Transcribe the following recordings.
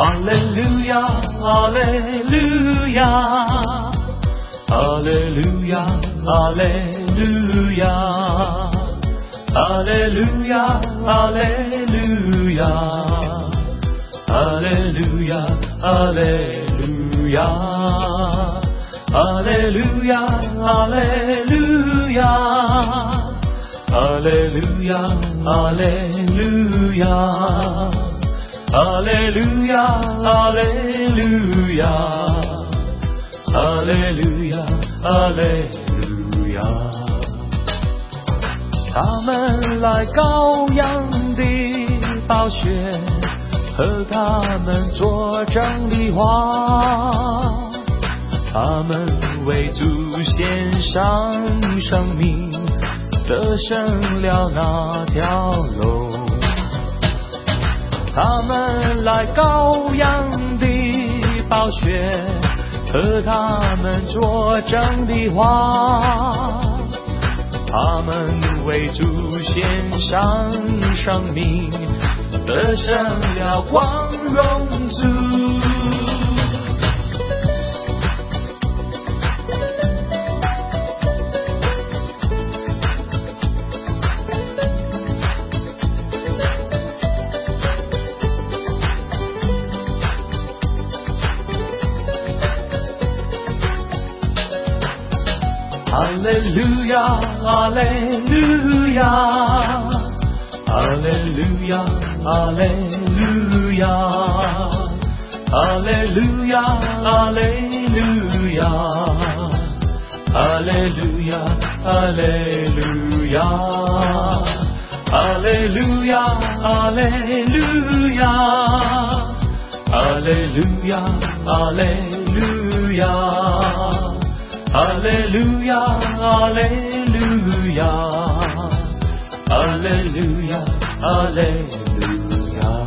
Hallelujah, Hallelujah, Hallelujah, Hallelujah, Hallelujah, Hallelujah, Hallelujah, Hallelujah, Hallelujah, Hallelujah, Hallelujah, Hallelujah, Hallelujah, Hallelujah, Hallelujah, Hallelujah。他们来羔羊的宝血，和他们作证的话，他们为主献上生命，得胜了那条路。他们来羔羊的宝血，和他们作证的话，他们为主献上生命，得胜了光荣主。Hallelujah, Hallelujah, Hallelujah, Hallelujah, Hallelujah, Hallelujah, Hallelujah, Hallelujah, Hallelujah, Hallelujah, Hallelujah, Hallelujah, Hallelujah, Hallelujah, Hallelujah。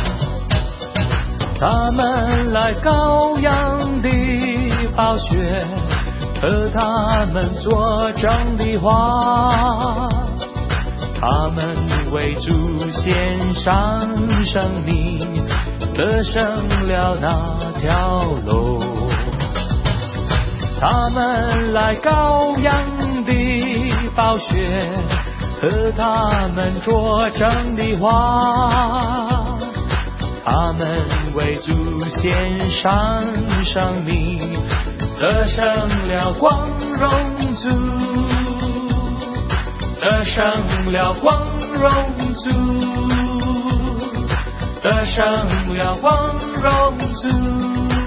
他们来羔羊的宝血，和他们作证的话，他们为主献上生命，得胜了那条路。他们来羔羊的宝血，和他们作证的话，他们为主献上生命，得胜了光荣主，得胜了光荣主，得胜了光荣主。